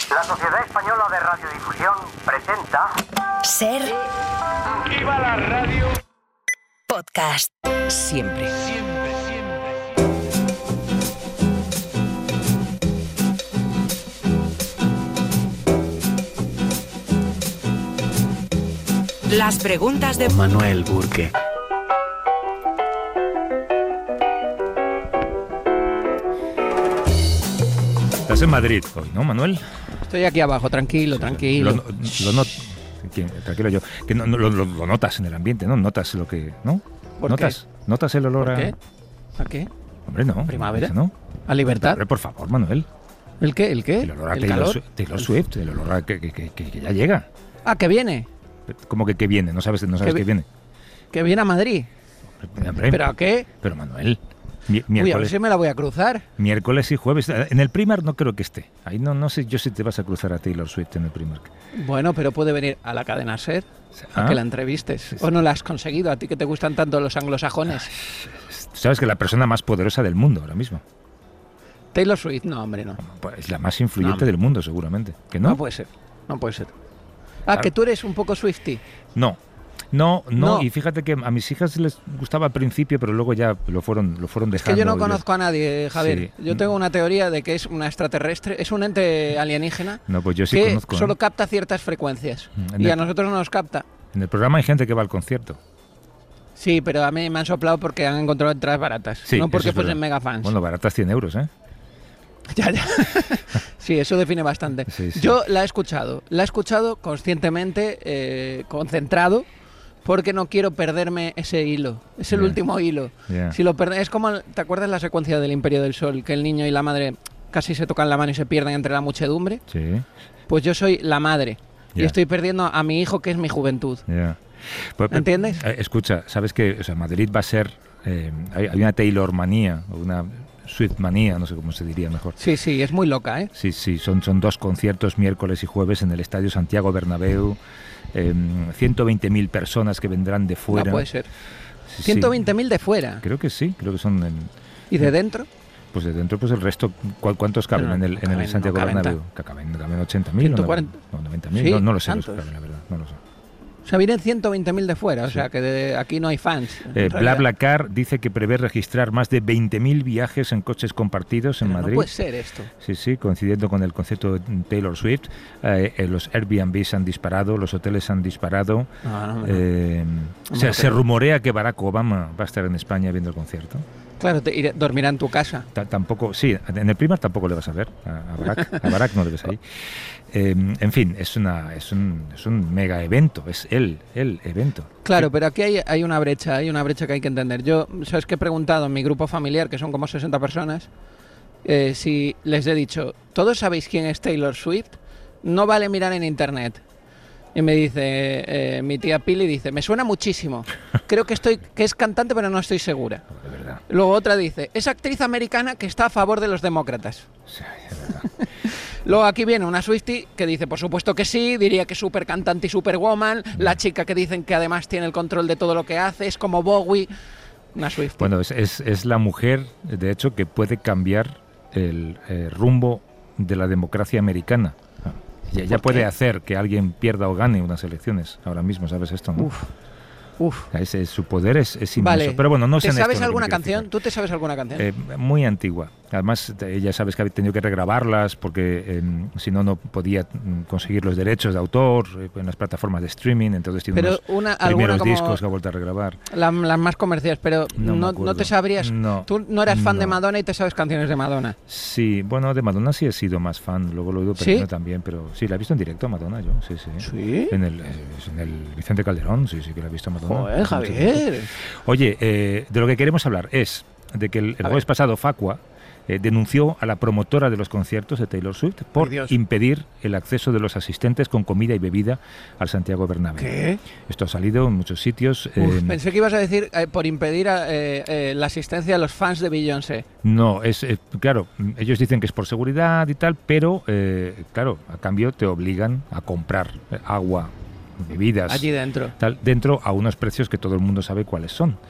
La Sociedad Española de Radiodifusión presenta... Ser... ¡Viva la radio! Podcast. Siempre. Las preguntas de Manuel Burke. Estás en Madrid hoy, ¿no, Manuel? Estoy aquí abajo, tranquilo. Tranquilo yo. Que lo notas en el ambiente, ¿no? Notas lo que... ¿no? ¿Por ¿Notas? qué? ¿Notas el olor ¿Por qué? ¿A qué? Hombre, no. ¿Primavera? ¿No? ¿A libertad? Hombre, por favor, Manuel. ¿El qué? ¿El qué? El olor a ¿El calor? Taylor Swift, el olor a que ya llega. Ah, que viene. ¿Cómo que viene? No sabes qué viene. Que viene a Madrid. Hombre, ¿Pero a qué? Pero, Manuel... Uy, a ver si me la voy a cruzar. Miércoles y jueves. En el Primark no creo que esté. Ahí no sé yo si te vas a cruzar a Taylor Swift en el Primark. Bueno, pero puede venir a la cadena SER a que la entrevistes. Sí. ¿O no la has conseguido? A ti que te gustan tanto los anglosajones. Sabes que la persona más poderosa del mundo ahora mismo. Taylor Swift, no, hombre, no. Pues es la más influyente del mundo, seguramente. ¿Que no? No puede ser. Ah, Claro. que tú eres un poco Swiftie. No, No. y fíjate que a mis hijas les gustaba al principio, pero luego ya lo fueron dejando. Es que yo no conozco a nadie, Javier. Sí. Yo tengo una teoría de que es una extraterrestre, es un ente alienígena No, pues yo sí que conozco. solo capta ciertas frecuencias En y el- a nosotros no nos capta. En el programa hay gente que va al concierto. Sí, pero a mí me han soplado porque han encontrado entradas baratas, Sí, no porque eso es fuesen verdad. mega fans. Bueno, baratas 100 euros, ¿eh? Ya. Sí, eso define bastante. Sí. Yo la he escuchado conscientemente, concentrado, porque no quiero perderme ese hilo. Es el Ya. último hilo. Ya. Si lo es como, ¿te acuerdas la secuencia del Imperio del Sol? Que el niño y la madre casi se tocan la mano y se pierden entre la muchedumbre. Sí, Pues yo soy la madre. Y Ya. estoy perdiendo a mi hijo, que es mi juventud. ya. Pues, ¿Entiendes? Escucha, ¿sabes que Madrid va a ser... hay una Taylor manía, o una Swift manía, no sé cómo se diría mejor. Sí, es muy loca, ¿eh? Sí, son 2 conciertos miércoles y jueves en el Estadio Santiago Bernabéu. 120.000 personas que vendrán de fuera. No puede ser. Sí, 120.000 de fuera. creo que son... ¿Y de dentro? Pues de dentro, pues el resto, ¿cuántos caben Pero en el caben, Santiago no caben Bernabéu? Que caben 80.000 140. o 90.000, Sí, no lo sé, tantos. la verdad, no lo sé. O sea, vienen 120.000 de fuera, o sea, que aquí no hay fans. en realidad. BlaBlaCar dice que prevé registrar más de 20.000 viajes en coches compartidos en Pero Madrid. No puede ser esto. Sí, coincidiendo con el concepto de Taylor Swift. Los Airbnbs han disparado, los hoteles han disparado. No. Se rumorea que Barack Obama va a estar en España viendo el concierto. Claro, dormirá en tu casa. Tampoco, sí, en el Primark tampoco le vas a ver a Barack. A Barack no le ves ahí. En fin, es un mega evento, es el evento. Claro, pero aquí hay una brecha que hay que entender. Yo, ¿sabes qué he preguntado en mi grupo familiar, que son como 60 personas? Si les he dicho, ¿todos sabéis quién es Taylor Swift? No vale mirar en internet. Y me dice, mi tía Pili dice, me suena muchísimo. Creo que es cantante, pero no estoy segura. De verdad. Luego otra dice, es actriz americana que está a favor de los demócratas. Sí, de verdad. Luego aquí viene una Swiftie que dice, por supuesto que sí, diría que es súper cantante y superwoman. La chica que dicen que además tiene el control de todo lo que hace, es como Bowie. Una Swiftie. Bueno, es la mujer, de hecho, que puede cambiar el rumbo de la democracia americana. Ya puede hacer que alguien pierda o gane unas elecciones ahora mismo, ¿sabes esto, no? Uf. Su poder es inmenso. Vale. Pero bueno, no sé ¿Te en esto sabes lo que alguna me quiero canción? fijar. ¿Tú te sabes alguna canción? Muy antigua. Además, ella sabes que había tenido que regrabarlas porque si no podía conseguir los derechos de autor en las plataformas de streaming. Entonces tiene Pero unos alguna primeros como discos que ha vuelto a regrabar. Las más comerciales, pero No me no acuerdo. te sabrías. No, Tú no eras fan de no. Madonna y te sabes canciones de Madonna. Sí, bueno, de Madonna sí he sido más fan. Luego lo he ido ¿Sí? perdiendo también, pero sí, la he visto en directo a Madonna yo. Sí. ¿Sí? En el Vicente Calderón, sí que la he visto a Madonna. Joder, Javier. Oye, de lo que queremos hablar es de que el jueves pasado Facua denunció a la promotora de los conciertos de Taylor Swift por Ay, Dios. impedir el acceso de los asistentes con comida y bebida al Santiago Bernabéu. ¿Qué? Esto ha salido en muchos sitios. Pensé que ibas a decir por impedir la asistencia a los fans de Beyoncé. No, claro, ellos dicen que es por seguridad y tal, pero claro, a cambio te obligan a comprar agua, bebidas, Allí dentro. tal, dentro a unos precios que todo el mundo sabe cuáles son.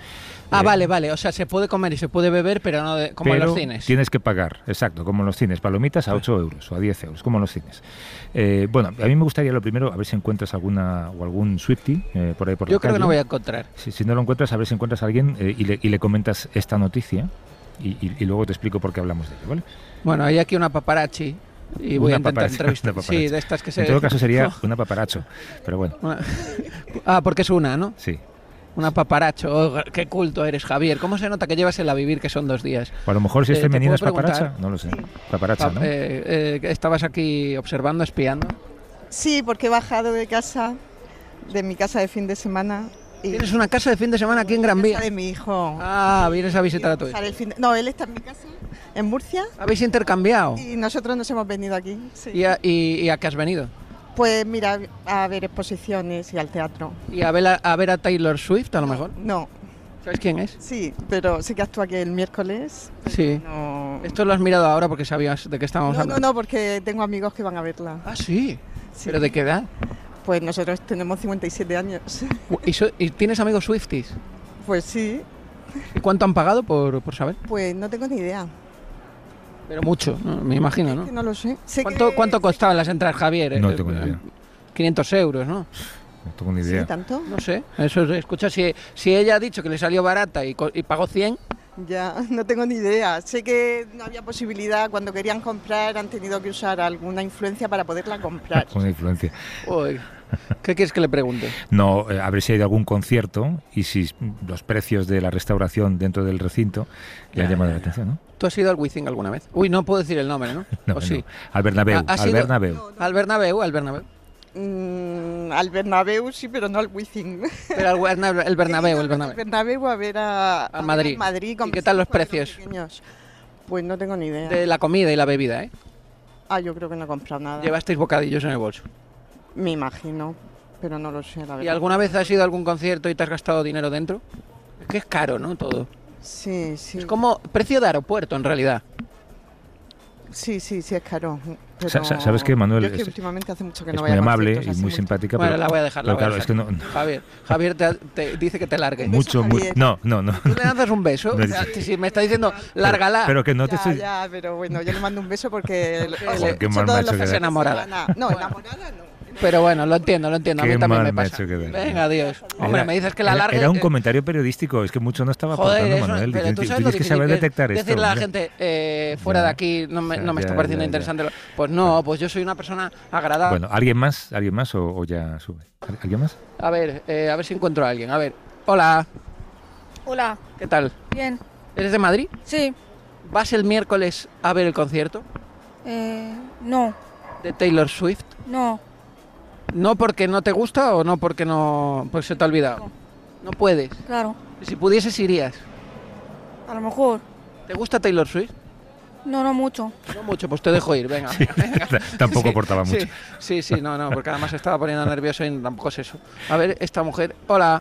Vale, o sea, se puede comer y se puede beber, pero no como en los cines. Tienes que pagar, exacto, como en los cines, palomitas a 8 euros o a 10 euros, como en los cines. Bueno, a mí me gustaría lo primero, a ver si encuentras algún Swiftie por ahí por la Yo creo que calle. no voy a encontrar. Si no lo encuentras, a ver si encuentras a alguien y le comentas esta noticia y luego te explico por qué hablamos de ello, ¿vale? Bueno, hay aquí una paparazzi y voy a intentar paparazzi, entrevistar. una paparazzi. Sí, de estas que se... En todo caso sería una paparacho, pero bueno, Porque es una, ¿no? sí. Una paparacho. Oh, qué culto eres, Javier. ¿Cómo se nota que llevas el a vivir, que son 2 días? O a lo mejor si es ¿te femenina es puedo preguntar? paparacha, no lo sé. Paparacha, ¿no? ¿Estabas aquí observando, espiando? Sí, porque he bajado de casa, de mi casa de fin de semana. Y ¿Tienes una casa de fin de semana aquí en Gran Vía? casa de mi hijo. Vienes a visitar a tu hijo. Pasar No, él está en mi casa, en Murcia, ¿Habéis intercambiado? y nosotros nos hemos venido aquí. Sí. ¿Y a qué has venido? Pues mira, a ver exposiciones y al teatro. ¿Y a ver a Taylor Swift, a lo mejor? No, ¿Sabes quién es? sí, pero sé que actúa aquí el miércoles. pero Sí. No, Esto lo has mirado ahora porque sabías de qué estábamos hablando. no, porque tengo amigos que van a verla. Ah, sí. Sí. ¿Pero de qué edad? Pues nosotros tenemos 57 años. ¿Y tienes amigos Swifties? Pues sí, ¿Y cuánto han pagado por saber? pues no tengo ni idea. Pero mucho, ¿no? Me imagino, Es ¿no? que no lo sé. Sé ¿Cuánto costaban las entradas, Javier? No tengo ni idea. 500 euros, ¿no? No tengo ni ¿Sí, idea. tanto? No sé. Eso, escucha, si ella ha dicho que le salió barata y pagó 100, Ya, no tengo ni idea. Sé que no había posibilidad, cuando querían comprar han tenido que usar alguna influencia para poderla comprar. Una influencia. uy, ¿qué quieres que le pregunte? No, a ver si hay algún concierto y si los precios de la restauración dentro del recinto le han llamado la atención, ¿no? ¿Tú has ido al Wizzing alguna vez? Uy, no puedo decir el nombre, ¿no? No, ¿O sí? no. Al Bernabéu, ¿Has al ido? Bernabéu. Al Bernabéu, al Bernabéu. Al Bernabéu sí, pero no al Wizzing. Pero el Bernabéu, el Al Bernabéu. Bernabéu a ver a Madrid. con ¿Y qué tal los mis hijos, precios? pequeños. Pues no tengo ni idea. De la comida y la bebida, ¿eh? Yo creo que no he comprado nada. Llevasteis bocadillos en el bolso. Me imagino, pero no lo sé, la verdad. ¿Y alguna vez has ido a algún concierto y te has gastado dinero dentro? Es que es caro, ¿no? Todo. Sí, sí. Es como precio de aeropuerto, en realidad. Sí, es caro. Pero ¿Sabes qué, Manuel? Yo es que últimamente hace mucho que Es no muy voy a amable conciertos y muy así simpática. Bueno, pero, la voy a dejar. pero la voy a claro, es que dejar. no. Javier te dice que te largue. Un beso, Javier. No. ¿Tú le lanzas un beso? No, O sea, si me está diciendo, lárgala. Pero que no te estoy... Ya, pero bueno, yo le mando un beso porque Joder, qué mal me ha hecho quedar. Enamorada. No, enamorada no. Pero bueno, lo entiendo. A Qué mí también mal me me ha pasa. hecho quedar. Venga, adiós. Hombre, me dices que la largue. Era un comentario periodístico, es que mucho no estaba Joder, aportando, eso, Manuel. pero tú sabes lo Tienes que difícil saber que es detectar esto. decirle a la hombre. gente, fuera Ya. de aquí no me está Ya, pareciendo ya. interesante. Pues no, pues yo soy una persona agradable. Bueno, ¿alguien más o ya sube? ¿Alguien más? A ver si encuentro a alguien. A ver, hola, Hola, ¿qué tal? bien. ¿Eres de Madrid? Sí, ¿Vas el miércoles a ver el concierto no, de Taylor Swift? no, ¿No porque no te gusta o no porque no pues se te ha olvidado? No. No puedes. claro, Si pudieses irías. a lo mejor. ¿Te gusta Taylor Swift? No mucho. No mucho, pues te dejo ir, venga. venga. Tampoco Sí, aportaba mucho. Sí, no, porque además se estaba poniendo nervioso y tampoco es eso. A ver, esta mujer. Hola.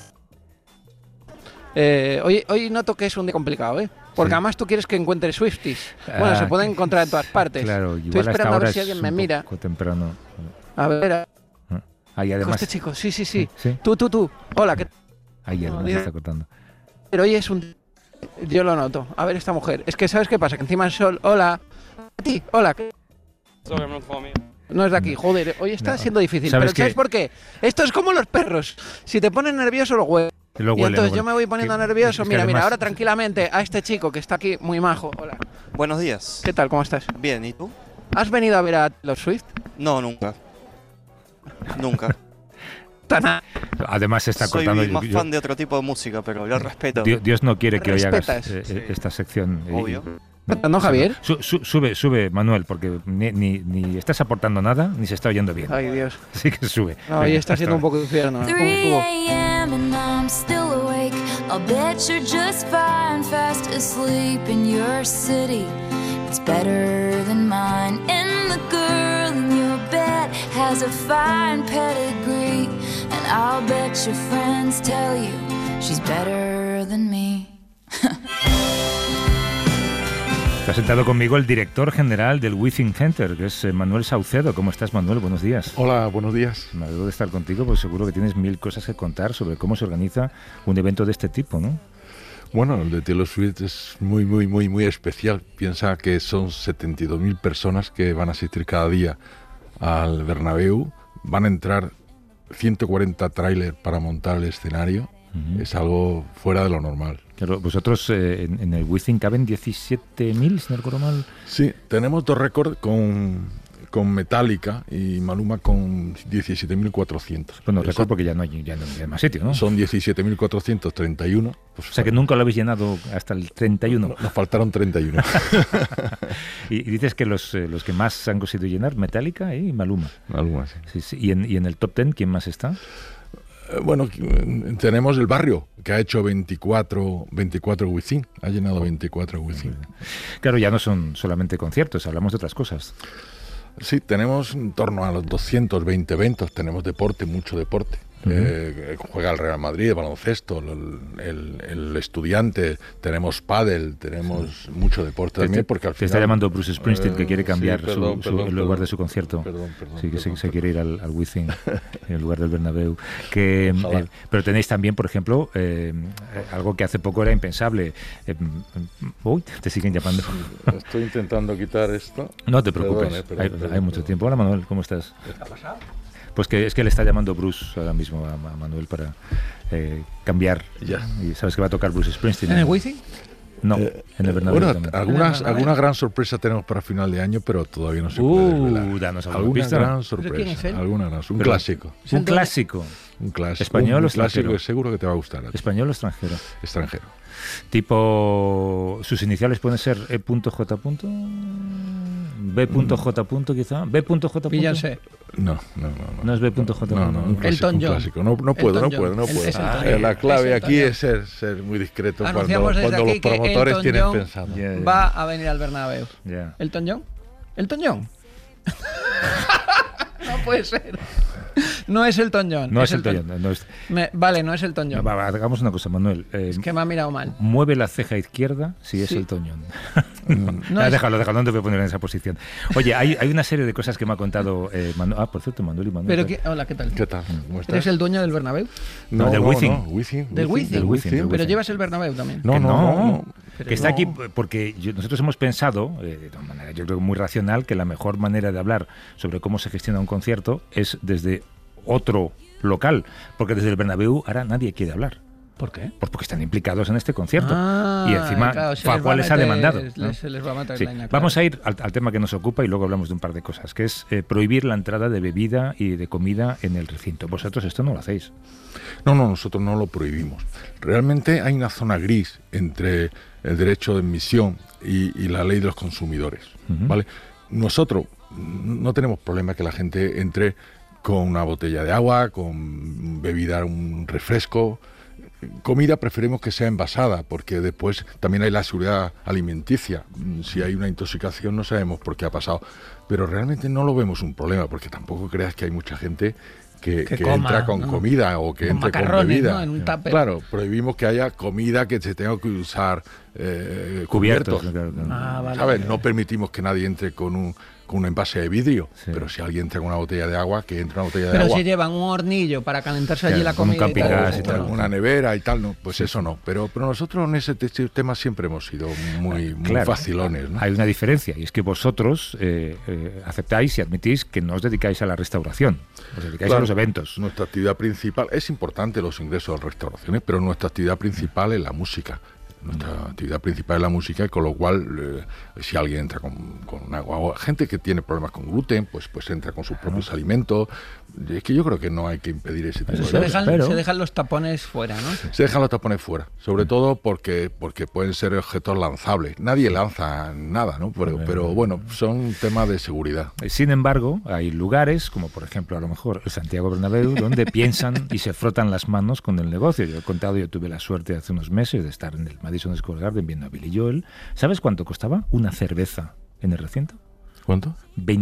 Hoy noto que es un día complicado, ¿eh? Porque Sí. además tú quieres que encuentre Swifties. Bueno, se pueden encontrar en todas partes. Claro, Estoy igual hasta esperando a ahora ver si es alguien me un mira. poco temprano. A ver, Ahí con además... este chico. Sí. ¿Sí? Tú. Hola, ¿qué Ahí No, además diga- está cortando. Pero hoy es un... Yo lo noto. A ver, esta mujer. Es que, ¿sabes qué pasa? Que encima el sol... Hola. A ti. Hola. No es de aquí. Joder, hoy está No. siendo difícil. ¿Sabes Pero ¿sabes qué? por qué? Esto es como los perros. Si te pones nervioso, lo huele. Lo Y huele, entonces lo yo huele. me voy poniendo Que- nervioso. es que Mira, además- ahora tranquilamente a este chico que está aquí muy majo. Hola. Buenos días. ¿Qué tal? ¿Cómo estás? Bien, ¿y tú? ¿Has venido a ver a Taylor Swift? No, nunca. Nunca. Además se está Soy cortando... más fan de otro tipo de música, pero yo respeto. Dios no quiere que hoy hagas ¿Respetas? esta sección. Obvio. ¿No, Javier? Sube, Manuel, porque ni estás aportando nada, ni se está oyendo bien. Ay, Dios. Así que sube. No, hoy Venga, está hasta siendo un ahora. poco infierno. ¿eh? 3 Subo. a.m. and I'm still awake. I'll bet you're just fine, fast asleep in your city. It's better than mine. And the girl in your bed has a fine pedigree. And I'll bet your friends tell you she's better than me. Está sentado conmigo el director general del Withing Center, que es Manuel Saucedo. ¿Cómo estás, Manuel? Buenos días. Hola, buenos días. Me alegro de estar contigo, pues seguro que tienes 1000 cosas que contar sobre cómo se organiza un evento de este tipo, ¿no? Bueno, el de Taylor Swift es muy, muy, muy, muy especial. Piensa que son 72.000 personas que van a asistir cada día al Bernabéu. Van a entrar 140 tráilers para montar el escenario. Es algo fuera de lo normal. Claro, vosotros en el Wizzing caben 17.000, si no recuerdo mal. Sí, tenemos 2 récords con Metallica y Maluma con 17.400. Bueno, récord porque ya no hay más sitio, ¿no? Son 17.431. Pues, o sea que nunca lo habéis llenado hasta el 31. Nos faltaron 31. y dices que los que más han conseguido llenar, Metallica y Maluma. Maluma, sí. Sí. ¿Y en el top 10 quién más está? Bueno, tenemos el Barrio, que ha hecho 24 Wizzing, ha llenado 24 Wizzing. Claro, ya no son solamente conciertos, hablamos de otras cosas. Sí, tenemos en torno a los 220 eventos, tenemos deporte, mucho deporte. Juega el Real Madrid, baloncesto, el Estudiante, tenemos pádel, tenemos mucho deporte también, porque al final... Te está llamando Bruce Springsteen, que quiere cambiar el lugar de su concierto. Perdón, sí, que se quiere ir al Wizzing, en lugar del Bernabéu. Pero tenéis también, por ejemplo, algo que hace poco era impensable. Uy, te siguen llamando. Estoy intentando quitar esto. No te preocupes, hay mucho tiempo. Hola, Manuel, ¿cómo estás? ¿Qué ha pasado? Pues que es que le está llamando Bruce ahora mismo a Manuel para cambiar. Ya. Y sabes que va a tocar Bruce Springsteen. ¿En el Wizzing? No, en el Bernabéu. Bueno, alguna gran sorpresa tenemos para final de año, pero todavía no se puede revelar. Danos alguna gran sorpresa. ¿Quién es él? Un clásico. Un clásico. Un clásico. ¿Español o extranjero? clásico? Seguro que te va a gustar. ¿Español o extranjero? Extranjero. Tipo, sus iniciales pueden ser E.J. B.J. quizá. B.J. Beyoncé. No. No es B.J. No, un clásico. No puedo. La clave aquí es ser muy discreto cuando los promotores tienen pensado. Va a venir al Bernabéu. ¿Elton John? ¿Elton John? No puede ser. No es Elton John. No es Elton John. Vale, no es Elton John. Hagamos una cosa, Manuel. Es que me ha mirado mal. Mueve la ceja izquierda si es Elton John. Déjalo, no te voy a poner en esa posición. Oye, hay una serie de cosas que me ha contado Manuel. Por cierto, Manuel y Manuel. Hola, ¿qué tal? ¿Qué tal? ¿Cómo estás? ¿Eres el dueño del Bernabéu? No, del Wizzing. Del Wizzing. Pero llevas el Bernabéu también. No. Que está aquí porque nosotros hemos pensado, de una manera yo creo muy racional, que la mejor manera de hablar sobre cómo se gestiona un concierto es desde otro local, porque desde el Bernabéu ahora nadie quiere hablar. ¿Por qué? Pues porque están implicados en este concierto. Y encima, Facual les ha demandado. Se les va a matar leña, Vamos a ir al tema que nos ocupa y luego hablamos de un par de cosas, que es prohibir la entrada de bebida y de comida en el recinto. Vosotros esto no lo hacéis. No, nosotros no lo prohibimos. Realmente hay una zona gris entre el derecho de admisión y la ley de los consumidores. ¿Vale? Nosotros no tenemos problema que la gente entre con una botella de agua, con bebida, un refresco. Comida preferimos que sea envasada, porque después también hay la seguridad alimenticia. Si hay una intoxicación no sabemos por qué ha pasado. Pero realmente no lo vemos un problema, porque tampoco creas que hay mucha gente que entra con comida o que entre con bebida. ¿No? En un tupper. Claro, prohibimos que haya comida que se tenga que usar cubiertos. Vale. ¿Sabes? No permitimos que nadie entre con un envase de vidrio, pero si alguien entra con una botella de agua, que entre una botella de agua. Pero si llevan un hornillo para calentarse allí la comida y tal. Una nevera y tal, no, pues eso no. Pero nosotros en ese tema siempre hemos sido muy facilones, ¿no? Hay una diferencia, y es que vosotros aceptáis y admitís que no os dedicáis a la restauración, os dedicáis a los eventos. Nuestra actividad principal, es importante los ingresos de restauraciones, pero nuestra actividad principal es la música. Nuestra actividad principal es la música, y con lo cual si alguien entra con agua, gente que tiene problemas con gluten, pues entra con sus propios alimentos. Es que yo creo que no hay que impedir ese tipo de cosas. Se dejan los tapones fuera, ¿no? Se dejan los tapones fuera, sobre todo porque pueden ser objetos lanzables. Nadie lanza nada, ¿no? Pero bueno, son temas de seguridad. Sin embargo, hay lugares, como por ejemplo a lo mejor el Santiago Bernabéu, donde piensan y se frotan las manos con el negocio. Yo he contado, yo tuve la suerte hace unos meses de estar en el Madison Square Garden viendo a Billy Joel. ¿Sabes cuánto costaba una cerveza en el recinto? ¿Cuánto?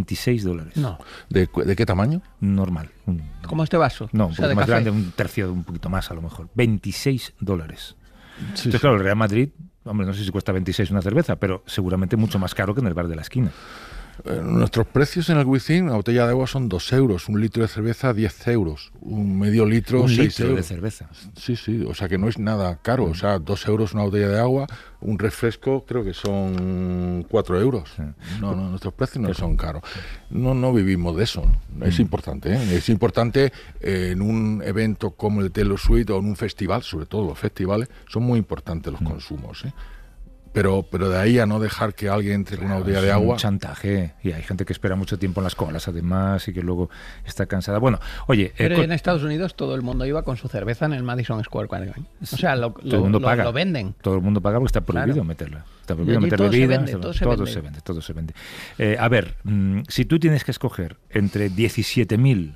$26. No. ¿De qué tamaño? Normal. ¿Como este vaso? No, un poco más grande, un tercio, un poquito más a lo mejor. $26. Entonces, claro, el Real Madrid, hombre, no sé si cuesta 26 una cerveza, pero seguramente mucho más caro que en el bar de la esquina. Nuestros precios en el Within, una botella de agua son 2 euros, un litro de cerveza 10 euros, un medio litro 6 litro euros. de cerveza. Sí, o sea que no es nada caro, o sea, 2 euros una botella de agua, un refresco creo que son 4 euros. No, nuestros precios no son caros. No vivimos de eso, ¿no? Es importante, ¿eh? Es importante en un evento como el Taylor Swift o en un festival, sobre todo los festivales, son muy importantes los consumos, ¿eh? Pero de ahí a no dejar que alguien entre con una botella de agua... un chantaje, y hay gente que espera mucho tiempo en las colas además y que luego está cansada. Bueno, oye... Pero en Estados Unidos todo el mundo iba con su cerveza en el Madison Square Garden. O sea, todo el mundo paga. Lo venden. Todo el mundo paga porque está prohibido meterla. Está prohibido meter bebidas. Todo se vende. A ver, si tú tienes que escoger entre 17.000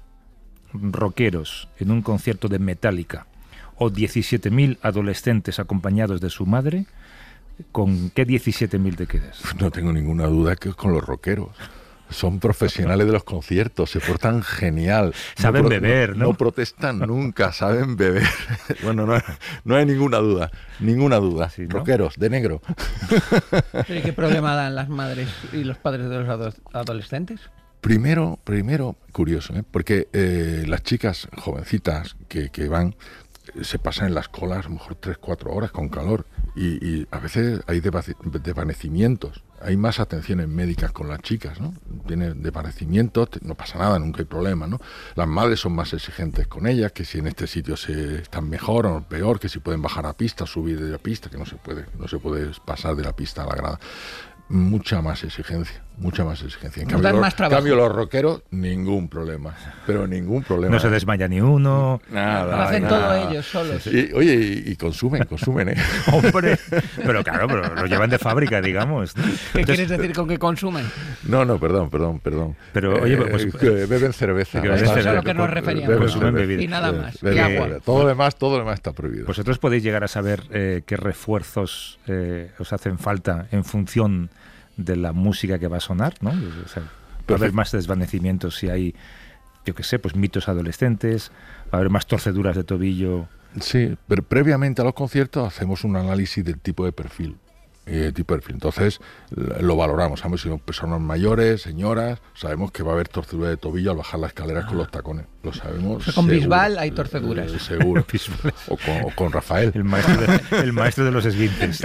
rockeros en un concierto de Metallica o 17.000 adolescentes acompañados de su madre... ¿Con qué 17.000 te quedas? No tengo ninguna duda que es con los rockeros. Son profesionales de los conciertos, se portan genial. Saben beber, ¿no? No protestan nunca, saben beber. Bueno, no hay ninguna duda. Sí, ¿no? Rockeros, de negro. ¿Pero qué problema dan las madres y los padres de los adolescentes? Primero, curioso, ¿eh? Porque las chicas jovencitas que van... se pasan en las colas a lo mejor 3-4 horas con calor y a veces hay desvanecimientos, hay más atenciones médicas con las chicas, ¿no? Tienen desvanecimientos, no pasa nada, nunca hay problema, ¿no? Las madres son más exigentes con ellas, que si en este sitio se están mejor o peor, que si pueden bajar a pista, subir de la pista, que no se puede pasar de la pista a la grada. Mucha más exigencia. En cambio, los rockeros, ningún problema. Pero ningún problema. No se desmaya ni uno. Nada. Lo hacen todo ellos solos. Y consumen, ¿eh? Hombre, pero claro, lo llevan de fábrica, digamos. ¿Qué quieres decir con que consumen? No, perdón. Pero, oye, que beben cerveza. Eso es a lo que nos referíamos. Consumen bebida. Y nada más. Y agua. Todo lo demás está prohibido. Vosotros podéis llegar a saber qué refuerzos os hacen falta en función de la música que va a sonar, ¿no? O sea, va a haber más desvanecimientos si hay, yo qué sé, pues mitos adolescentes, va a haber más torceduras de tobillo. Sí, pero previamente a los conciertos hacemos un análisis del tipo de perfil. Entonces lo valoramos, sabemos si son personas mayores, señoras, sabemos que va a haber torcedura de tobillo al bajar las escaleras con los tacones, lo sabemos. O sea, con Bisbal hay torceduras. Seguro. o con Rafael. El maestro de los esguinces.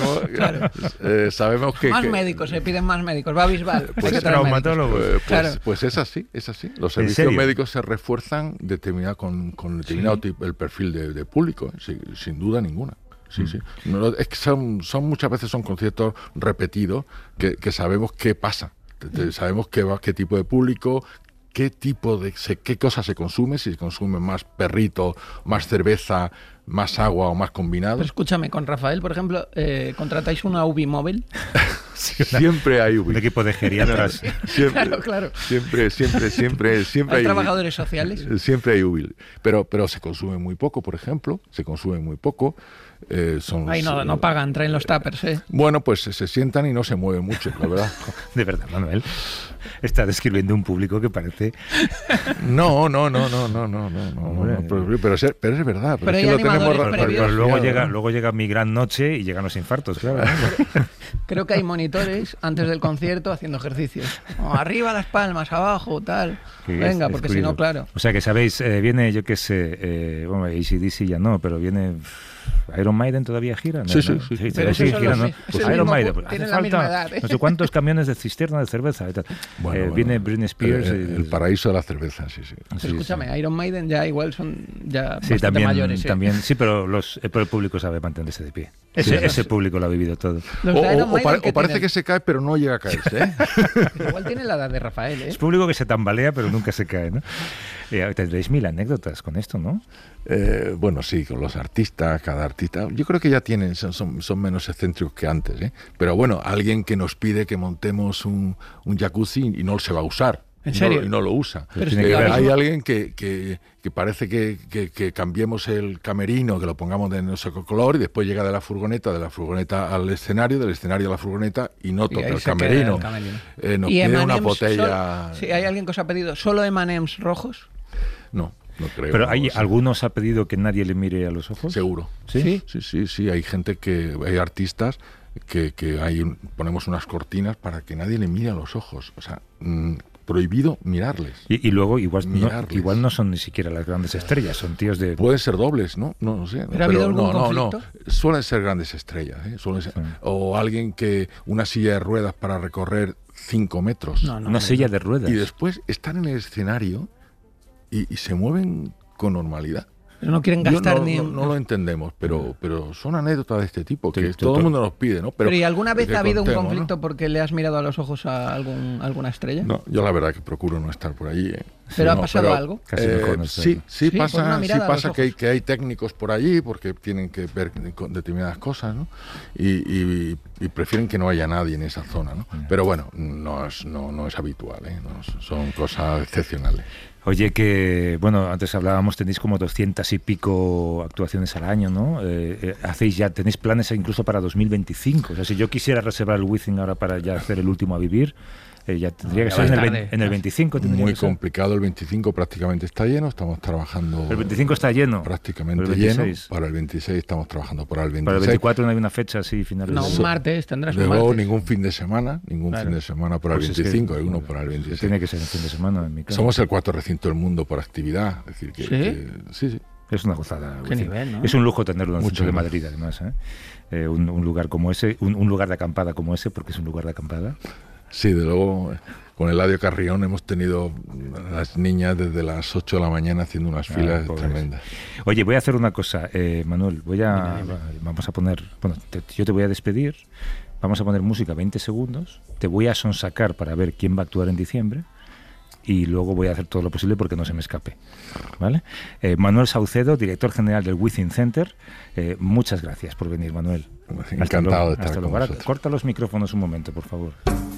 Sabemos que... Más médicos, se piden más médicos, va Bisbal. Pues traumatólogos. Pues es así. Los servicios médicos se refuerzan con determinado tipo, el perfil de público, sin duda ninguna. Sí. No, es que son muchas veces son conciertos repetidos que sabemos qué pasa. Sabemos qué tipo de público, qué cosa se consume, si se consume más perrito, más cerveza, más agua o más combinado. Pero escúchame, con Rafael, por ejemplo, ¿contratáis una UBI móvil? Siempre hay UBI. Un equipo de geriatras. Claro. Siempre ¿Hay trabajadores sociales? Siempre hay UBI. Pero se consume muy poco, por ejemplo. No pagan, traen los tuppers, ¿eh? Bueno, pues se sientan y no se mueven mucho, la verdad. De verdad, Manuel. Está describiendo un público que parece... No. Pero es verdad. Pero hay animadores previos. Luego llega mi gran noche y llegan los infartos, claro. Creo que hay monitores antes del concierto haciendo ejercicios. Arriba las palmas, abajo, tal. Venga, porque si no, claro. O sea que sabéis, viene, yo qué sé, bueno, AC/DC ya no, pero viene... ¿Iron Maiden todavía gira? Sí. Pero sí gira, ¿no? Pues Iron Maiden, pues hace falta edad, ¿eh? no sé cuántos camiones de cisterna de cerveza y tal. Viene Britney Spears. El paraíso de la cerveza, sí. Pero escúchame, Iron Maiden ya igual son bastante también, mayores. También, sí, pero el público sabe mantenerse de pie. Ese público lo ha vivido todo. O parece que se cae, pero no llega a caerse, ¿eh? Igual tiene la edad de Rafael, ¿eh? Es público que se tambalea, pero nunca se cae, ¿no? Tendréis 1000 anécdotas con esto, ¿no? Bueno, sí, con los artistas, cada artista. Yo creo que ya son menos excéntricos que antes, ¿eh? Pero bueno, alguien que nos pide que montemos un jacuzzi y no se va a usar. ¿En serio? Y no lo usa. Hay alguien que parece que cambiemos el camerino, que lo pongamos de no sé qué color, y después llega de la furgoneta al escenario, del escenario a la furgoneta, y no toca el camerino. Nos pide una botella... ¿Sí, hay alguien que os ha pedido solo M&M's rojos? No creo. ¿Pero algunos ha pedido que nadie le mire a los ojos? Seguro. ¿Sí? Sí. Hay gente hay artistas que ponemos unas cortinas para que nadie le mire a los ojos. O sea, prohibido mirarles. Y luego igual no son ni siquiera las grandes estrellas, son tíos de... Pueden ser dobles, ¿no? No sé. ¿Pero ha habido algún conflicto? No. Suelen ser grandes estrellas, ¿eh? O alguien que una silla de ruedas para recorrer 5 metros. Una silla de ruedas. Y después están en el escenario y se mueven con normalidad. Pero no quieren gastar no lo entendemos, pero son anécdotas de este tipo, que todo el mundo nos pide, ¿no? Pero ¿y alguna vez ha habido un conflicto, ¿no?, porque le has mirado a los ojos a alguna estrella? No, yo la verdad que procuro no estar por allí. ¿Pero ha pasado algo? Casi mejor no sé. Sí pasa que hay técnicos por allí porque tienen que ver determinadas cosas, ¿no? Y prefieren que no haya nadie en esa zona, ¿no? Pero bueno, no es habitual, ¿eh? Son cosas excepcionales. Oye, que, bueno, antes hablábamos, tenéis como 200 y pico actuaciones al año, ¿no? Tenéis planes incluso para 2025. O sea, si yo quisiera reservar el Wizzing ahora para ya hacer el último a vivir, ya tendría que ser en el 25. Muy complicado, el 25 prácticamente está lleno, estamos trabajando... ¿El 25 está lleno? Prácticamente lleno. Para el 26 estamos trabajando para el 26. Para el 24 no hay una fecha así final. No, un martes, tendrás un martes. Luego ningún fin de semana para el 25, hay uno para el 26. Tiene que ser un fin de semana en mi caso. Somos el 4º recinto del mundo por actividad. Es decir, sí. Es una gozada. Qué nivel, ¿no? Es un lujo tenerlo en el centro de Madrid, además. Un lugar como ese, un lugar de acampada como ese, porque es un lugar de acampada. Sí, de luego, con Eladio Carrión hemos tenido las niñas desde las 8 de la mañana haciendo unas filas tremendas. Oye, voy a hacer una cosa, Manuel, vamos a poner, yo te voy a despedir, vamos a poner música 20 segundos, te voy a sonsacar para ver quién va a actuar en diciembre y luego voy a hacer todo lo posible porque no se me escape, ¿vale? Manuel Saucedo, director general del Wizzing Center, muchas gracias por venir, Manuel. Encantado de estar con vosotros. Corta los micrófonos un momento, por favor.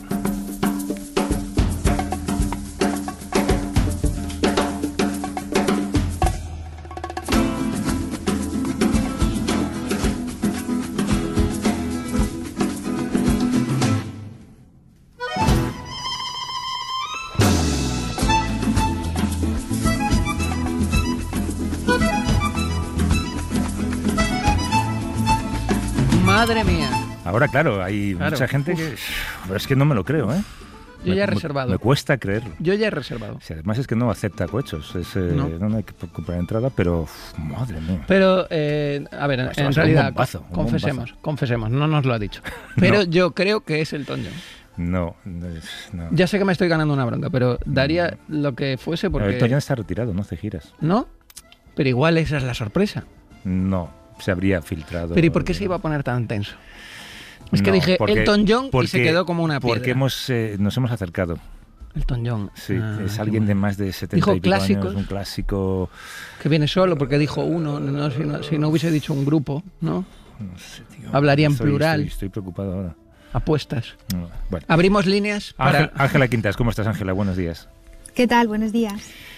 Madre mía. Ahora, claro, hay mucha gente que... Es que no me lo creo, ¿eh? Yo ya he reservado. Me cuesta creerlo. Yo ya he reservado. Sí, además es que no acepta cohechos. No hay que comprar entrada, pero... madre mía. Pero, a ver, en realidad, confesemos, no nos lo ha dicho. Pero yo creo que es Elton John. No. Ya sé que me estoy ganando una bronca, pero daría lo que fuese porque... Elton John está retirado, no hace giras. ¿No? Pero igual esa es la sorpresa. No. Se habría filtrado. Pero ¿y por qué se iba a poner tan tenso? Es que dije Elton John y se quedó como una piedra. Porque nos hemos acercado. Elton John. Sí, es alguien de más de 70 dijo y pico clásicos, años, un clásico. Que viene solo porque dijo uno, si no hubiese dicho un grupo, ¿no? No sé, tío. Hablaría en plural. Estoy preocupado ahora. Apuestas. No, bueno. Abrimos líneas para... Ángela Quintas, ¿cómo estás, Ángela? Buenos días. ¿Qué tal? Buenos días.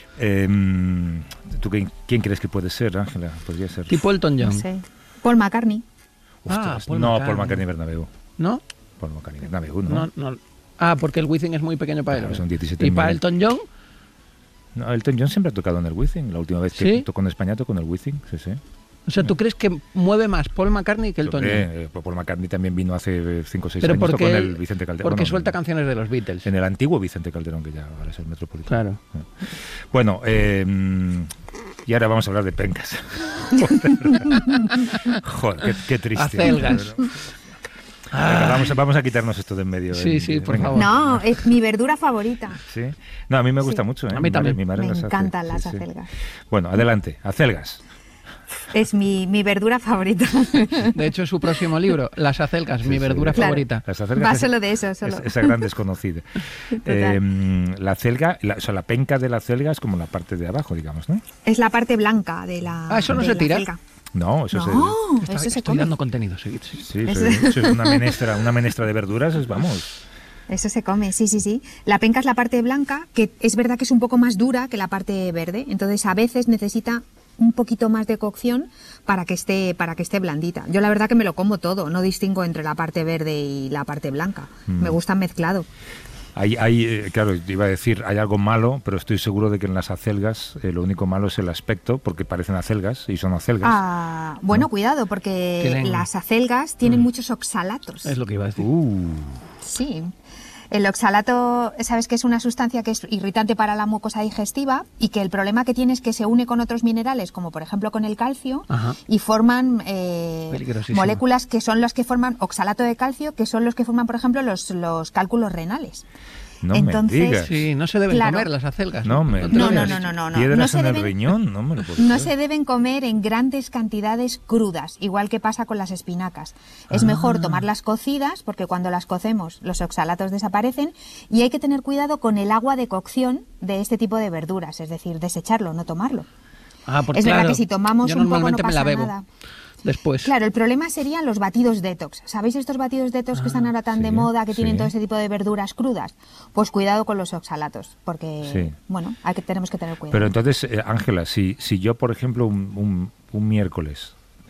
¿Tú quién crees que puede ser, Ángela? Podría ser. Tipo Elton John. No sé. Paul McCartney. Ostras, Paul McCartney Bernabéu. ¿No? Paul McCartney Bernabéu, ¿no? No. Porque el Wizzing es muy pequeño para él. Son 17 ¿Y para Elton John? No, Elton John siempre ha tocado en el Wizzing. La última vez que tocó en España tocó en el Wizzing, sí. O sea, ¿tú crees que mueve más Paul McCartney que Elton John? Paul McCartney también vino hace 5 o 6 años con el Vicente Calderón. Porque suelta canciones de los Beatles. En el antiguo Vicente Calderón, que ya ahora es el Metropolitano. Claro. Bueno, y ahora vamos a hablar de pencas. Joder, qué triste. Acelgas. Venga, vamos a quitarnos esto de en medio. Sí, por favor. No, es mi verdura favorita. ¿Sí? No, a mí me gusta mucho. A mí también. Me encantan las acelgas. Bueno, adelante, acelgas. Es mi verdura favorita. De hecho, es su próximo libro, Las acelgas, mi verdura favorita. Las acelgas va solo de eso, solo. Esa gran desconocida. La acelga, la penca de la acelga es como la parte de abajo, digamos, ¿no? Es la parte blanca de la eso no se tira. Acelga. No, eso se estoy dando contenido. Sí, eso es una menestra de verduras, vamos. Eso se come, sí. La penca es la parte blanca, que es verdad que es un poco más dura que la parte verde, entonces a veces necesita un poquito más de cocción para que esté blandita. Yo la verdad que me lo como todo, no distingo entre la parte verde y la parte blanca. Me gusta mezclado. Claro, iba a decir, hay algo malo, pero estoy seguro de que en las acelgas lo único malo es el aspecto, porque parecen acelgas y son acelgas. Bueno, ¿no? Cuidado, porque las acelgas tienen muchos oxalatos. Es lo que iba a decir. Sí. El oxalato, sabes que es una sustancia que es irritante para la mucosa digestiva y que el problema que tiene es que se une con otros minerales, como por ejemplo con el calcio, y forman moléculas que son las que forman oxalato de calcio, que son los que forman, por ejemplo, los cálculos renales. Entonces, me digas. Sí, no se deben comer las acelgas. No. No ¿Piedras en el riñón? No me lo puedo creer. se deben comer en grandes cantidades crudas, igual que pasa con las espinacas. Es mejor tomarlas cocidas, porque cuando las cocemos los oxalatos desaparecen, y hay que tener cuidado con el agua de cocción de este tipo de verduras, es decir, desecharlo, no tomarlo. Porque, es verdad que si tomamos yo un poco no normalmente pasa me la bebo nada. Después. Claro, el problema serían los batidos detox. ¿Sabéis estos batidos detox que están ahora tan de moda, que tienen todo ese tipo de verduras crudas? Pues cuidado con los oxalatos, porque, tenemos que tener cuidado. Pero entonces, Ángela, si yo, por ejemplo, un miércoles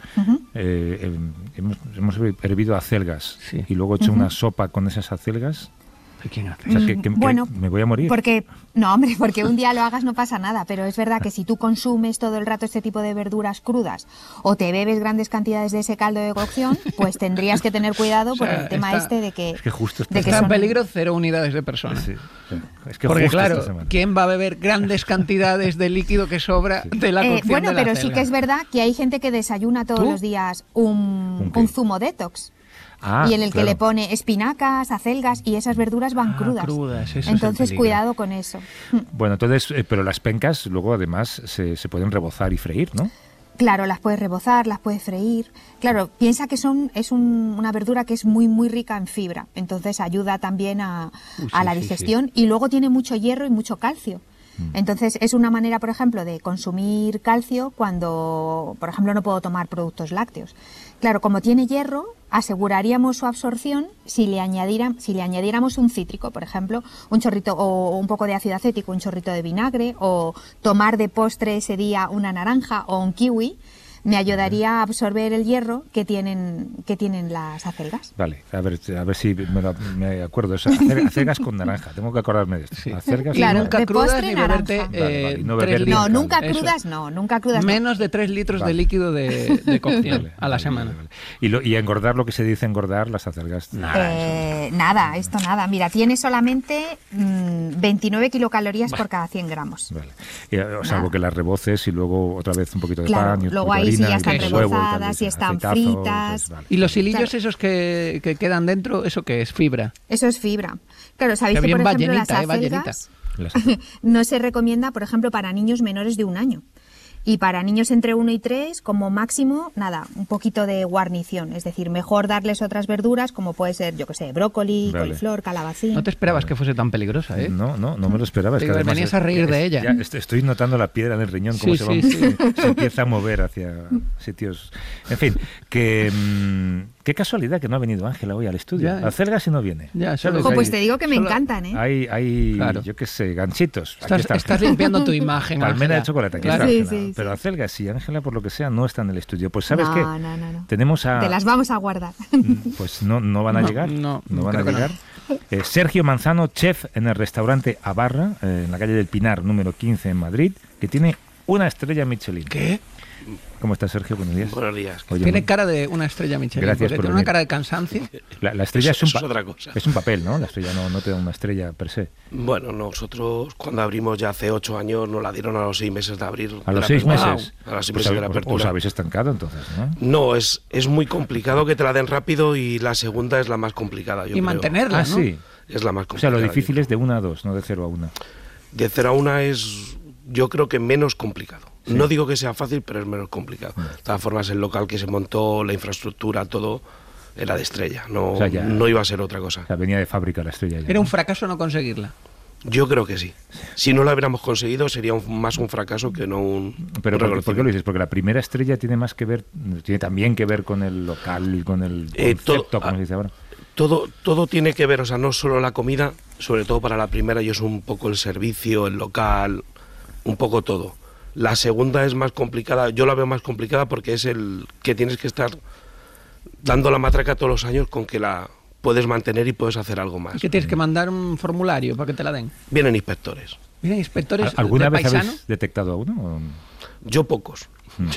hemos hervido acelgas y luego hecho una sopa con esas acelgas... ¿Quién hace? O sea, que me voy a morir. Porque un día lo hagas no pasa nada, pero es verdad que si tú consumes todo el rato este tipo de verduras crudas o te bebes grandes cantidades de ese caldo de cocción, pues tendrías que tener cuidado por el tema de que... Es que justo está en peligro 0 unidades de persona. Sí. Es que porque claro, ¿quién va a beber grandes cantidades de líquido que sobra de la cocción de la pero acelga? Sí que es verdad que hay gente que desayuna todos los días un zumo detox. Y en el que le pone espinacas, acelgas, y esas verduras van crudas. Entonces cuidado con eso. Bueno, entonces, pero las pencas luego además se pueden rebozar y freír, ¿no? Claro, las puedes rebozar, las puedes freír. Claro, piensa que es una verdura que es muy, muy rica en fibra. Entonces ayuda también a la digestión. Y luego tiene mucho hierro y mucho calcio. Entonces es una manera, por ejemplo, de consumir calcio cuando, por ejemplo, no puedo tomar productos lácteos. Claro, como tiene hierro, aseguraríamos su absorción si le añadiéramos un cítrico, por ejemplo, un chorrito o un poco de ácido acético, un chorrito de vinagre, o tomar de postre ese día una naranja o un kiwi. Me ayudaría a absorber el hierro que tienen las acelgas. Vale, a ver si me acuerdo de eso. Acelgas con naranja, tengo que acordarme de esto. Sí. Acelgas claro, nunca de crudas postre, ni naranja. beberte no beber bien nunca crudas no. Nunca crudas menos de 3 litros de líquido de cocción a la semana. Y engordar, lo que se dice engordar, las acelgas. Nada. Mira, tiene solamente 29 kilocalorías por cada 100 gramos. Vale. Salvo que las reboces y luego otra vez un poquito de pan y un luego poquito de ahí sí harina, ya están rebozadas, y están fritas. Y los hilillos esos que quedan dentro, ¿eso qué es? ¿Fibra? Eso es fibra. Claro, sabéis que por ejemplo las acelgas no se recomienda, por ejemplo, para niños menores de 1 año. Y para niños entre 1 y 3, como máximo, un poquito de guarnición. Es decir, mejor darles otras verduras, como puede ser, yo qué sé, brócoli, coliflor, calabacín. No te esperabas que fuese tan peligrosa, ¿eh? No me lo esperaba. Es que además venías a reír de ella. Ya estoy notando la piedra en el riñón, cómo se empieza a mover hacia sitios... En fin, qué casualidad que no ha venido Ángela hoy al estudio. Acelgas y no viene. Pues te digo que me encantan, ¿eh? Hay yo qué sé, ganchitos. Estás limpiando tu imagen, Palmera de chocolate. Claro. Sí. Pero acelgas y Ángela, por lo que sea, no está en el estudio. Pues ¿sabes qué? No. Tenemos a... Te las vamos a guardar. Pues no van a llegar. No van a llegar. Sergio Manzano, chef en el restaurante Abarra, en la calle del Pinar, número 15 en Madrid, que tiene una estrella Michelin. ¿Qué? ¿Cómo estás, Sergio? Buenos días. Buenos días. Oye, tiene cara de una estrella Michelin. Gracias por tiene venir. una cara de cansancio. La estrella eso es otra cosa. Es un papel, ¿no? La estrella no te da una estrella per se. Bueno, nosotros cuando abrimos ya hace 8 años nos la dieron a los 6 meses de abrir. ¿A los 6 meses? A los 6 meses de la apertura. ¿Os habéis estancado entonces, no? No, es muy complicado que te la den rápido y la segunda es la más complicada, yo creo. Mantenerla, ¿no? Sí. Es la más complicada. O sea, lo difícil es de 1 a 2, no de 0 a 1. De 0 a 1 es, yo creo que menos complicado. Sí. No digo que sea fácil, pero es menos complicado. De todas formas, el local que se montó, la infraestructura, todo, era de estrella. No iba a ser otra cosa. O sea, venía de fábrica la estrella. Era un fracaso no conseguirla. Yo creo que sí. Si no la hubiéramos conseguido, sería más un fracaso que no un... Pero ¿por qué lo dices? Porque la primera estrella tiene también que ver con el local y con el concepto, como se dice ahora. Todo tiene que ver, o sea, no solo la comida, sobre todo para la primera, y es un poco el servicio, el local, un poco todo. La segunda es más complicada, yo la veo más complicada porque es el que tienes que estar dando la matraca todos los años con que puedes mantener y puedes hacer algo más. ¿Y que tienes que mandar un formulario para que te la den? Vienen inspectores. ¿Vienen inspectores ¿Alguna de vez paisano? habéis detectado a uno? Yo pocos.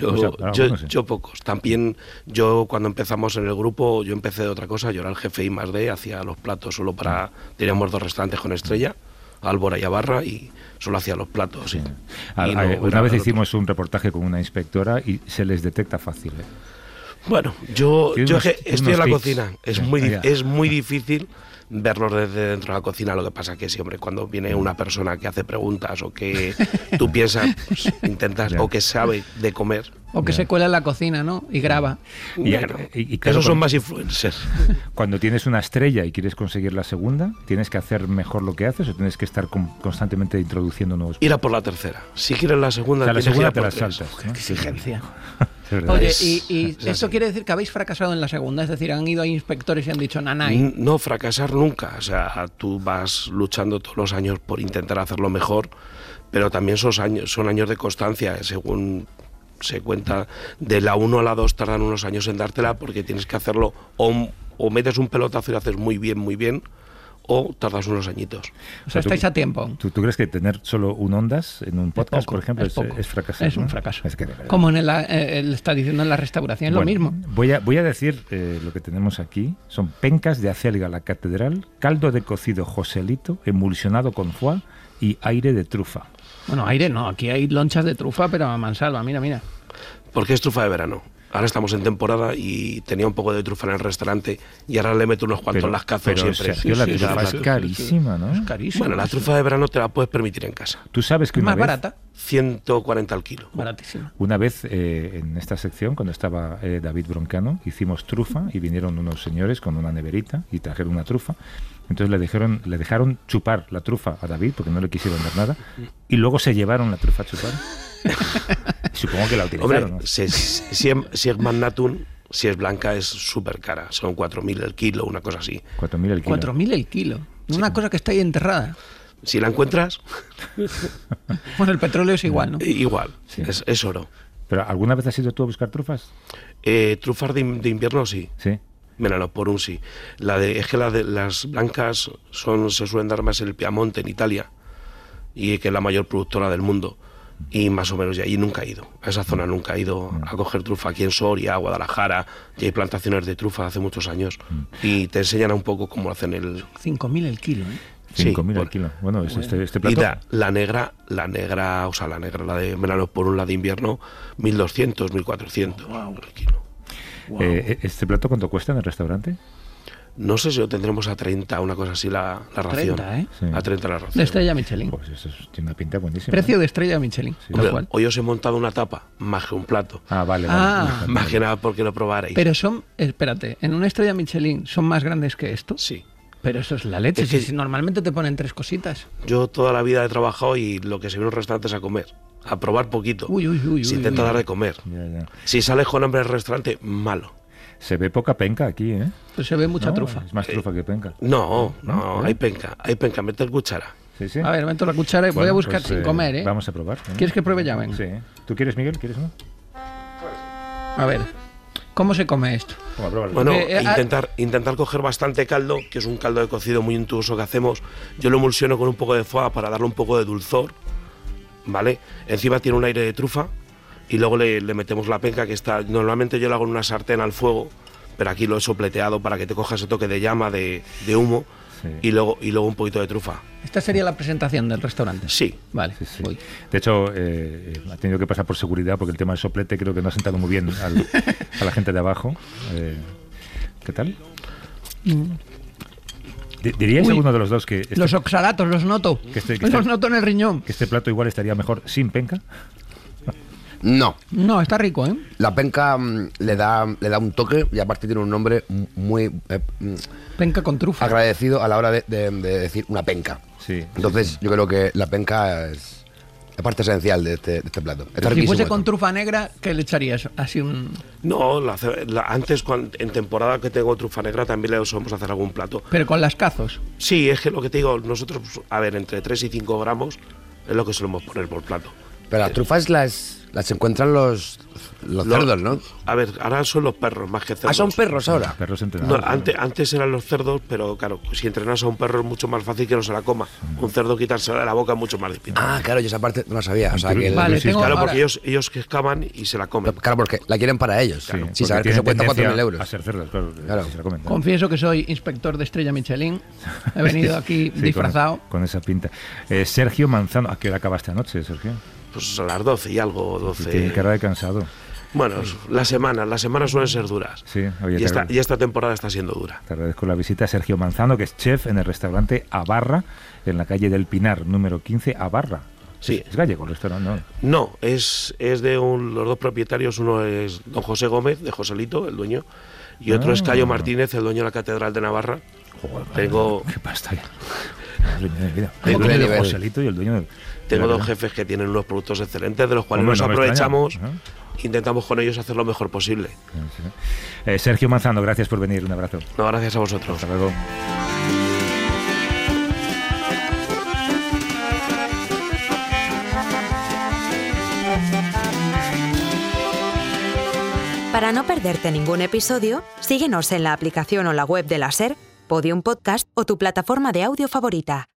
Yo pocos. También yo cuando empezamos en el grupo, yo empecé de otra cosa, yo era el jefe I+D, hacía los platos solo para... Teníamos 2 restaurantes con estrella, Álvora y Abarra, y solo hacía los platos. Sí. Una vez hicimos un reportaje con una inspectora y se les detecta fácil. Bueno, yo estoy en la cocina, es muy difícil verlos desde dentro de la cocina. Lo que pasa que siempre cuando viene una persona que hace preguntas o que tú piensas, pues, intentas, o que sabe de comer. O que se cuela en la cocina, ¿no? Y graba. Y esos son más influencers. Cuando tienes una estrella y quieres conseguir la segunda, ¿tienes que hacer mejor lo que haces o tienes que estar constantemente introduciendo nuevos? Ir a por la tercera. Si quieres la segunda, la segunda te la saltas, ¿no? Qué exigencia. Verdad. Oye, y eso quiere decir que habéis fracasado en la segunda, es decir, han ido a inspectores y han dicho nanay. No, fracasar nunca. O sea, tú vas luchando todos los años por intentar hacerlo mejor, pero también son años de constancia, según se cuenta. De la 1 a la 2 tardan unos años en dártela porque tienes que hacerlo o metes un pelotazo y lo haces muy bien, o tardas unos añitos. O sea, estáis a tiempo. ¿Tú crees que tener solo un Ondas en un podcast, por ejemplo, es fracasar? Es un fracaso. Es que como él está diciendo en la restauración, lo mismo. Voy a decir lo que tenemos aquí. Son pencas de acelga la catedral, caldo de cocido Joselito, emulsionado con foie y aire de trufa. Bueno, aire no, aquí hay lonchas de trufa, pero a mansalva, mira. Porque es trufa de verano. Ahora estamos en temporada y tenía un poco de trufa en el restaurante y ahora le meto unos cuantos lascazos siempre. Sergio, la trufa es carísima, ¿no? Es carísima. Bueno, la trufa de verano te la puedes permitir en casa. Tú sabes que más barata. 140 al kilo. Baratísima. Una vez en esta sección, cuando estaba David Broncano, hicimos trufa y vinieron unos señores con una neverita y trajeron una trufa. Entonces le dejaron chupar la trufa a David porque no le quisieron dar nada y luego se llevaron la trufa a chupar. Supongo que la utilizaron. Hombre, si es Magnatum, si es blanca, es súper cara. Son 4.000 el kilo, una cosa así. 4.000 el kilo. 4.000 el kilo. Una cosa que está ahí enterrada. Si la encuentras... Bueno, el petróleo es igual, ¿no? Igual, sí. Es oro. ¿Pero alguna vez has ido tú a buscar trufas? Trufas de invierno, sí. Sí. Míralo, por un sí. Es que las blancas se suelen dar más en el Piamonte, en Italia, y que es la mayor productora del mundo. Y más o menos, y allí nunca he ido. A esa zona nunca he ido a coger trufa. Aquí en Soria, Guadalajara, y hay plantaciones de trufa hace muchos años. Y te enseñan un poco cómo hacen el... 5.000 el kilo, ¿eh? 5.000 el kilo. Bueno, este plato... Y la negra, la de verano por un lado de invierno, 1.200, 1.400 el kilo. Wow. ¿Este plato cuánto cuesta en el restaurante? No sé si lo tendremos a 30, una cosa así, la ración. 30, ¿eh? Sí. A 30 la ración. De estrella Michelin. Pues eso tiene una pinta buenísima. Precio de estrella Michelin. Sí. Hombre, hoy os he montado una tapa, más que un plato. Vale. Más que nada porque lo probaréis. Pero espérate, en una estrella Michelin son más grandes que esto. Sí. Pero eso es la leche. Si normalmente te ponen 3 cositas. Yo toda la vida he trabajado y lo que se ve en los restaurantes a comer. A probar poquito. Se intenta dar de comer. Ya. Si sales con hambre del restaurante, malo. Se ve poca penca aquí, ¿eh? Pues se ve mucha trufa. Es más trufa que penca. No, hay penca. Mete el cuchara. Sí. A ver, meto la cuchara y voy a buscar sin comer, ¿eh? Vamos a probar. ¿Quieres que pruebe ya? Venga. Sí. ¿Tú quieres, Miguel? ¿Quieres uno? A ver, ¿cómo se come esto? Bueno, intentar coger bastante caldo, que es un caldo de cocido muy untuoso que hacemos. Yo lo emulsiono con un poco de foie para darle un poco de dulzor, ¿vale? Encima tiene un aire de trufa y luego le metemos la penca que está... Normalmente yo lo hago en una sartén al fuego, pero aquí lo he sopleteado para que te coja ese toque de llama, de humo, sí. y luego un poquito de trufa. ¿Esta sería la presentación del restaurante? Sí. Vale. Sí. De hecho, ha tenido que pasar por seguridad porque el tema del soplete creo que no ha sentado muy bien a la gente de abajo. ¿Qué tal? ¿Diríais alguno de los dos que... los oxalatos, los noto. Los noto en el riñón. ¿Que este plato igual estaría mejor sin penca? No. No, está rico, ¿eh? La penca le da un toque y aparte tiene un nombre muy... penca con trufa. Agradecido a la hora de decir una penca. Sí. Entonces yo creo que la penca es la parte esencial de este plato. Está si fuese con trufa negra, ¿qué le echarías? Así un... No, antes en temporada que tengo trufa negra también le solemos hacer algún plato. ¿Pero con las cazos? Sí, es que lo que te digo, nosotros, a ver, entre 3 y 5 gramos es lo que solemos poner por plato. Pero las trufas las encuentran los cerdos, ¿no? A ver, ahora son los perros más que cerdos. Ah, son perros ahora. Perros entrenados. No, antes eran los cerdos, pero claro, si entrenas a un perro es mucho más fácil que no se la coma. Un cerdo quitársela de la boca es mucho más difícil. Ah, claro, yo esa parte no la sabía. O sea, que claro, porque ellos que excavan y se la comen. Claro, porque la quieren para ellos. Claro, sí, saber que eso cuesta 4.000 euros. A ser cerdos, claro. Si se la comen, ¿no? Confieso que soy inspector de Estrella Michelin. He venido aquí disfrazado. Con esa pinta. Sergio Manzano, ¿a qué hora acabaste anoche, Sergio? Pues a las 12 y algo, 12. Tiene cara de cansado. Bueno, las semanas suelen ser duras. Sí, oye, y esta temporada está siendo dura. Te agradezco la visita a Sergio Manzano, que es chef en el restaurante Abarra, en la calle del Pinar, número 15, Abarra. Sí. ¿Es gallego el restaurante? No, no es de los dos propietarios. Uno es don José Gómez, de Joselito, el dueño, y otro es Cayo Martínez, el dueño de la Catedral de Navarra. Joder, tengo... ¡Qué pasta! El dueño de Joselito y el dueño de... Tengo dos jefes que tienen unos productos excelentes, de los cuales nos aprovechamos. Intentamos con ellos hacer lo mejor posible. Sergio Manzano, gracias por venir. Un abrazo. No, gracias a vosotros. Hasta luego. Para no perderte ningún episodio, síguenos en la aplicación o la web de la SER, Podium Podcast o tu plataforma de audio favorita.